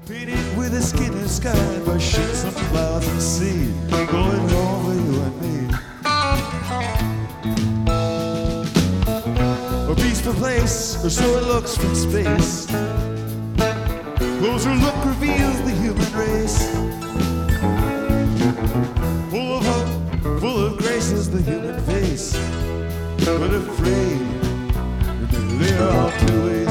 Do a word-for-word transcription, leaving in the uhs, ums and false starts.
Painted with a skin of sky by ships and clouds and sea, going over you and me. A peaceful place, or so it looks from space. Closer look reveals the human race. Full of hope, full of grace is the human face, but afraid there are two ways.